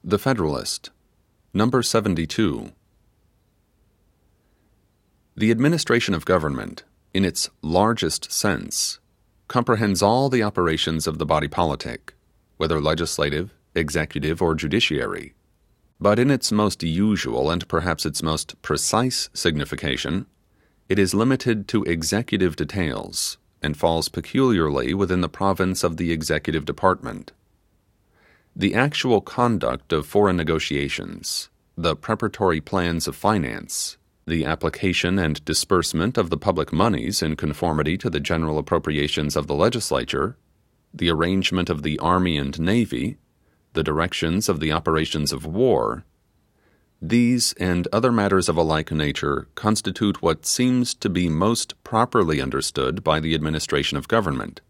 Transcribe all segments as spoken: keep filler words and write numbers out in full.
The Federalist, number seventy-two. The administration of government, in its largest sense, comprehends all the operations of the body politic, whether legislative, executive, or judiciary. But in its most usual and perhaps its most precise signification, it is limited to executive details and falls peculiarly within the province of the executive department. The actual conduct of foreign negotiations, the preparatory plans of finance, the application and disbursement of the public monies in conformity to the general appropriations of the legislature, the arrangement of the army and navy, the directions of the operations of war, these and other matters of a like nature constitute what seems to be most properly understood by the administration of government.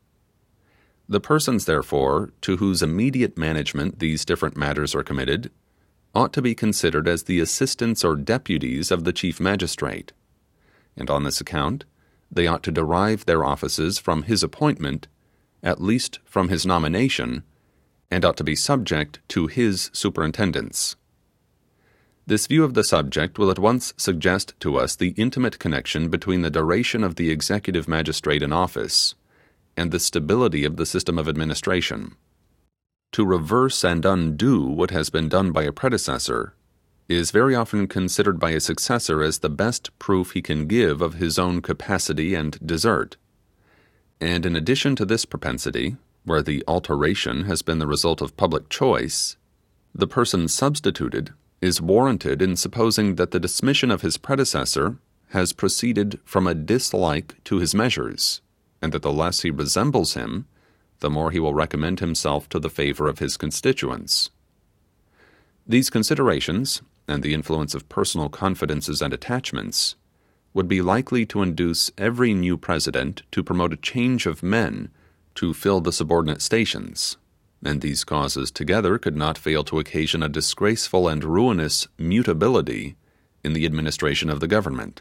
The persons, therefore, to whose immediate management these different matters are committed, ought to be considered as the assistants or deputies of the chief magistrate, and on this account they ought to derive their offices from his appointment, at least from his nomination, and ought to be subject to his superintendence. This view of the subject will at once suggest to us the intimate connection between the duration of the executive magistrate in office and the stability of the system of administration. To reverse and undo what has been done by a predecessor is very often considered by a successor as the best proof he can give of his own capacity and desert. And in addition to this propensity, where the alteration has been the result of public choice, the person substituted is warranted in supposing that the dismission of his predecessor has proceeded from a dislike to his measures, and that the less he resembles him, the more he will recommend himself to the favor of his constituents. These considerations, and the influence of personal confidences and attachments, would be likely to induce every new president to promote a change of men to fill the subordinate stations, and these causes together could not fail to occasion a disgraceful and ruinous mutability in the administration of the government.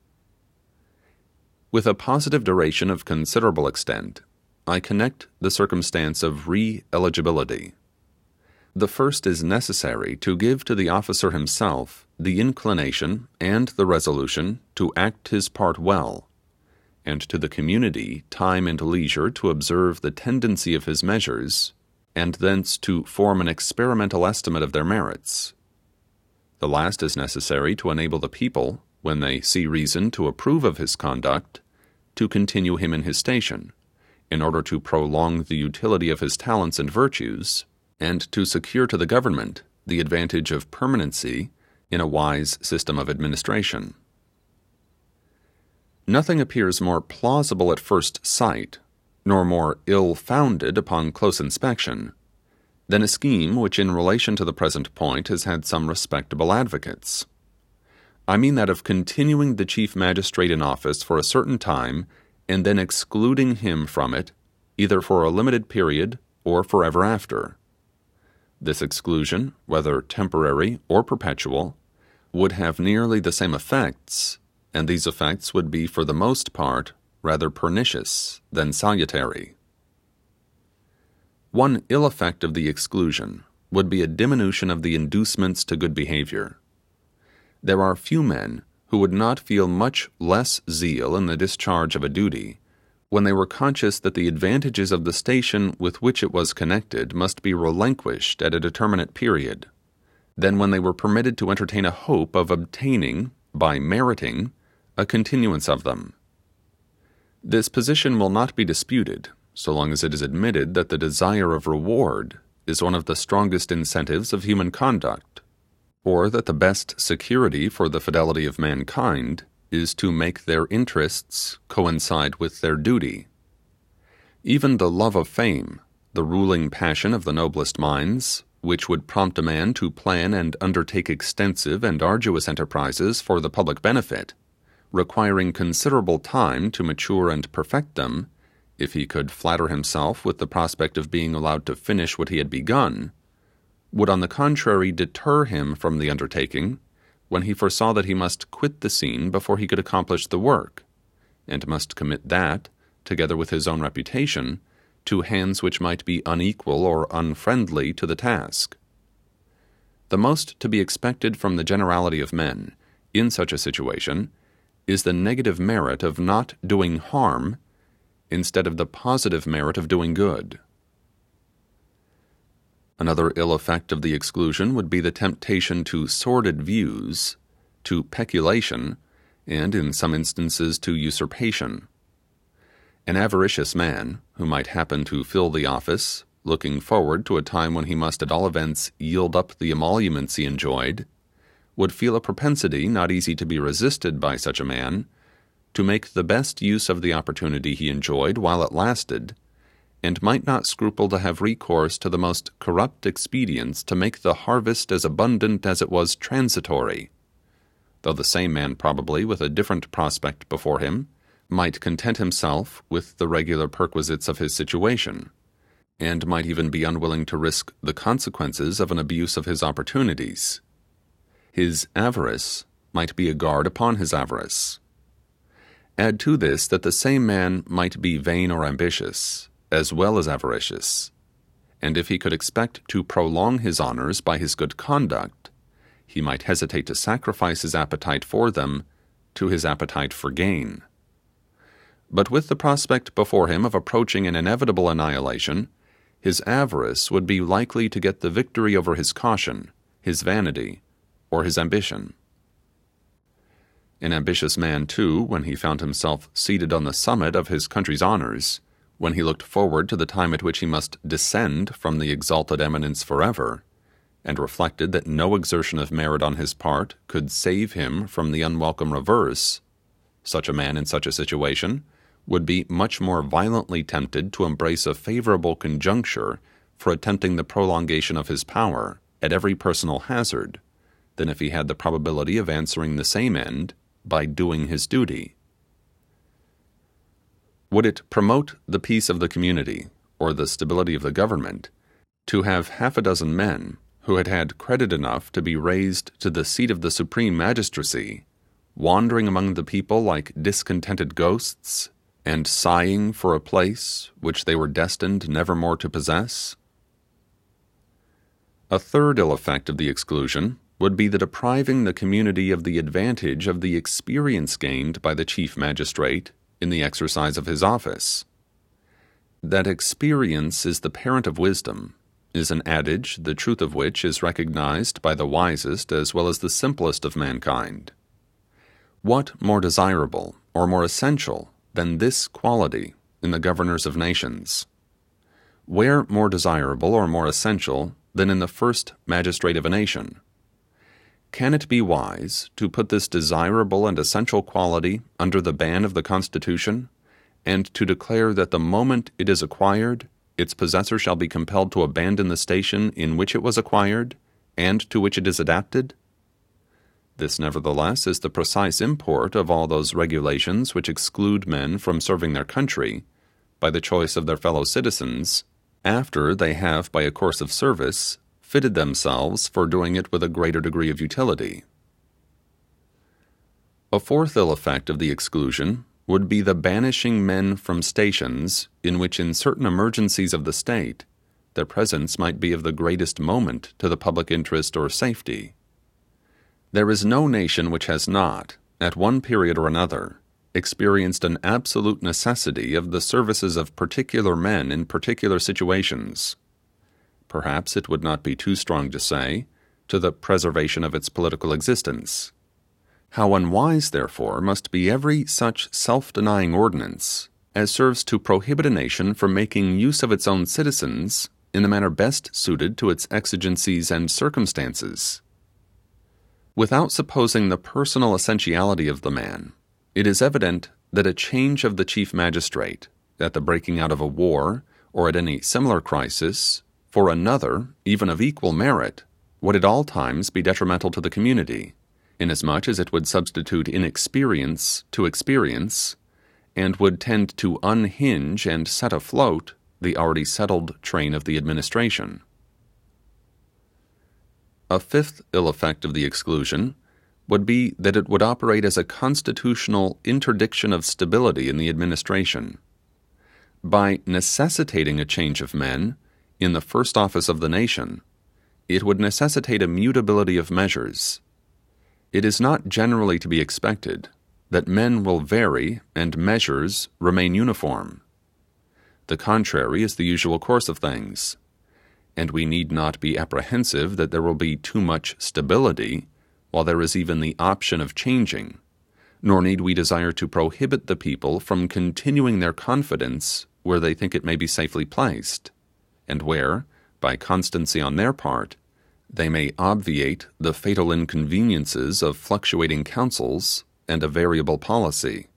With a positive duration of considerable extent, I connect the circumstance of re-eligibility. The first is necessary to give to the officer himself the inclination and the resolution to act his part well, and to the community time and leisure to observe the tendency of his measures, and thence to form an experimental estimate of their merits. The last is necessary to enable the people, when they see reason to approve of his conduct, to continue him in his station, in order to prolong the utility of his talents and virtues, and to secure to the government the advantage of permanency in a wise system of administration. Nothing appears more plausible at first sight, nor more ill-founded upon close inspection, than a scheme which in relation to the present point has had some respectable advocates. I mean that of continuing the chief magistrate in office for a certain time, and then excluding him from it, either for a limited period or forever after. This exclusion, whether temporary or perpetual, would have nearly the same effects, and these effects would be for the most part rather pernicious than salutary. One ill effect of the exclusion would be a diminution of the inducements to good behavior. There are few men who would not feel much less zeal in the discharge of a duty when they were conscious that the advantages of the station with which it was connected must be relinquished at a determinate period, than when they were permitted to entertain a hope of obtaining, by meriting, a continuance of them. This position will not be disputed, so long as it is admitted that the desire of reward is one of the strongest incentives of human conduct, or that the best security for the fidelity of mankind is to make their interests coincide with their duty. Even the love of fame, the ruling passion of the noblest minds, which would prompt a man to plan and undertake extensive and arduous enterprises for the public benefit, requiring considerable time to mature and perfect them, if he could flatter himself with the prospect of being allowed to finish what he had begun, would on the contrary deter him from the undertaking, when he foresaw that he must quit the scene before he could accomplish the work, and must commit that, together with his own reputation, to hands which might be unequal or unfriendly to the task. the most to be expected from the generality of men in such a situation is the negative merit of not doing harm instead of the positive merit of doing good. Another ill effect of the exclusion would be the temptation to sordid views, to peculation, and in some instances to usurpation. An avaricious man, who might happen to fill the office, looking forward to a time when he must at all events yield up the emoluments he enjoyed, would feel a propensity not easy to be resisted by such a man, to make the best use of the opportunity he enjoyed while it lasted, and might not scruple to have recourse to the most corrupt expedients to make the harvest as abundant as it was transitory, though the same man probably, with a different prospect before him, might content himself with the regular perquisites of his situation, and might even be unwilling to risk the consequences of an abuse of his opportunities. His avarice might be a guard upon his avarice. Add to this that the same man might be vain or ambitious, as well as avaricious, and if he could expect to prolong his honors by his good conduct, he might hesitate to sacrifice his appetite for them to his appetite for gain. But with the prospect before him of approaching an inevitable annihilation, his avarice would be likely to get the victory over his caution, his vanity, or his ambition. An ambitious man, too, when he found himself seated on the summit of his country's honors, when he looked forward to the time at which he must descend from the exalted eminence forever, and reflected that no exertion of merit on his part could save him from the unwelcome reverse, such a man in such a situation would be much more violently tempted to embrace a favorable conjuncture for attempting the prolongation of his power at every personal hazard, than if he had the probability of answering the same end by doing his duty. Would it promote the peace of the community, or the stability of the government, to have half a dozen men who had had credit enough to be raised to the seat of the supreme magistracy, wandering among the people like discontented ghosts, and sighing for a place which they were destined never more to possess? A third ill effect of the exclusion would be the depriving the community of the advantage of the experience gained by the chief magistrate in the exercise of his office. That experience is the parent of wisdom is an adage the truth of which is recognized by the wisest as well as the simplest of mankind. What more desirable or more essential than this quality in the governors of nations? Where more desirable or more essential than in the first magistrate of a nation? Can it be wise to put this desirable and essential quality under the ban of the Constitution, and to declare that the moment it is acquired, its possessor shall be compelled to abandon the station in which it was acquired, and to which it is adapted? This, nevertheless, is the precise import of all those regulations which exclude men from serving their country, by the choice of their fellow citizens, after they have, by a course of service, fitted themselves for doing it with a greater degree of utility. A fourth ill effect of the exclusion would be the banishing men from stations in which in certain emergencies of the state their presence might be of the greatest moment to the public interest or safety. There is no nation which has not, at one period or another, experienced an absolute necessity of the services of particular men in particular situations. Perhaps it would not be too strong to say, to the preservation of its political existence. How unwise, therefore, must be every such self-denying ordinance as serves to prohibit a nation from making use of its own citizens in the manner best suited to its exigencies and circumstances. Without supposing the personal essentiality of the man, it is evident that a change of the chief magistrate, at the breaking out of a war, or at any similar crisis, for another, even of equal merit, would at all times be detrimental to the community, inasmuch as it would substitute inexperience to experience, and would tend to unhinge and set afloat the already settled train of the administration. A fifth ill effect of the exclusion would be that it would operate as a constitutional interdiction of stability in the administration. By necessitating a change of men in the first office of the nation, it would necessitate a mutability of measures. It is not generally to be expected that men will vary and measures remain uniform. The contrary is the usual course of things, and we need not be apprehensive that there will be too much stability while there is even the option of changing, nor need we desire to prohibit the people from continuing their confidence where they think it may be safely placed, and where, by constancy on their part, they may obviate the fatal inconveniences of fluctuating counsels and a variable policy.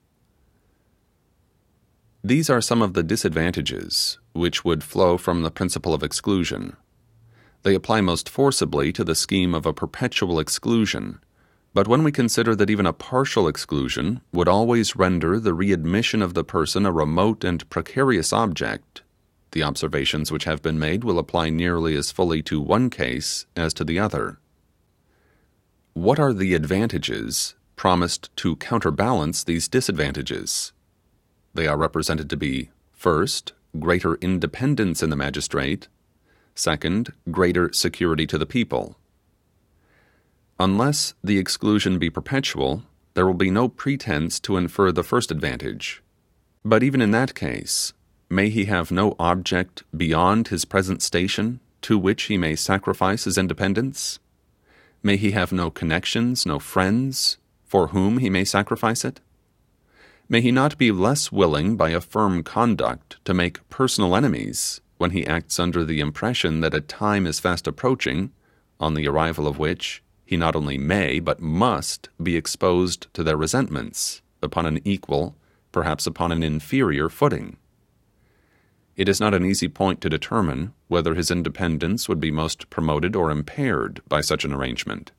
These are some of the disadvantages which would flow from the principle of exclusion. They apply most forcibly to the scheme of a perpetual exclusion, but when we consider that even a partial exclusion would always render the readmission of the person a remote and precarious object, the observations which have been made will apply nearly as fully to one case as to the other. What are the advantages promised to counterbalance these disadvantages? They are represented to be, first, greater independence in the magistrate; second, greater security to the people. Unless the exclusion be perpetual, there will be no pretense to infer the first advantage. But even in that case, may he have no object beyond his present station to which he may sacrifice his independence? May he have no connections, no friends, for whom he may sacrifice it? May he not be less willing by a firm conduct to make personal enemies when he acts under the impression that a time is fast approaching, on the arrival of which he not only may, but must be exposed to their resentments upon an equal, perhaps upon an inferior footing? It is not an easy point to determine whether his independence would be most promoted or impaired by such an arrangement.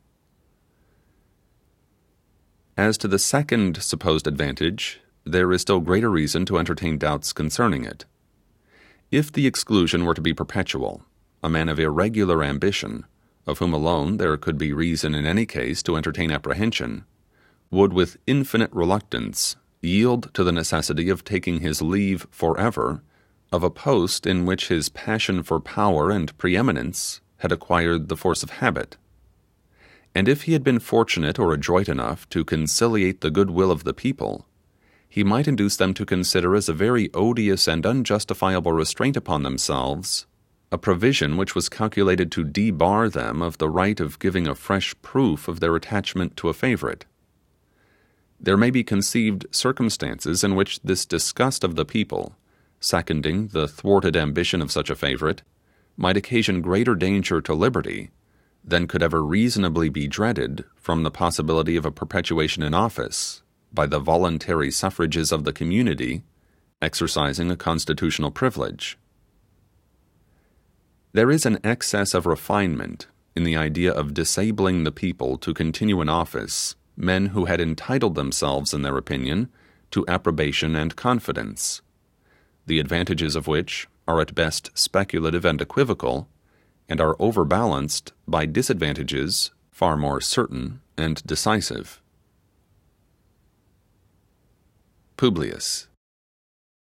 As to the second supposed advantage, there is still greater reason to entertain doubts concerning it. If the exclusion were to be perpetual, a man of irregular ambition, of whom alone there could be reason in any case to entertain apprehension, would with infinite reluctance yield to the necessity of taking his leave forever of a post in which his passion for power and preeminence had acquired the force of habit. And if he had been fortunate or adroit enough to conciliate the goodwill of the people, he might induce them to consider as a very odious and unjustifiable restraint upon themselves a provision which was calculated to debar them of the right of giving a fresh proof of their attachment to a favourite. There may be conceived circumstances in which this disgust of the people, seconding the thwarted ambition of such a favourite, might occasion greater danger to liberty than could ever reasonably be dreaded from the possibility of a perpetuation in office by the voluntary suffrages of the community exercising a constitutional privilege. There is an excess of refinement in the idea of disabling the people to continue in office men who had entitled themselves, in their opinion, to approbation and confidence, the advantages of which are at best speculative and equivocal, and are overbalanced by disadvantages far more certain and decisive. Publius.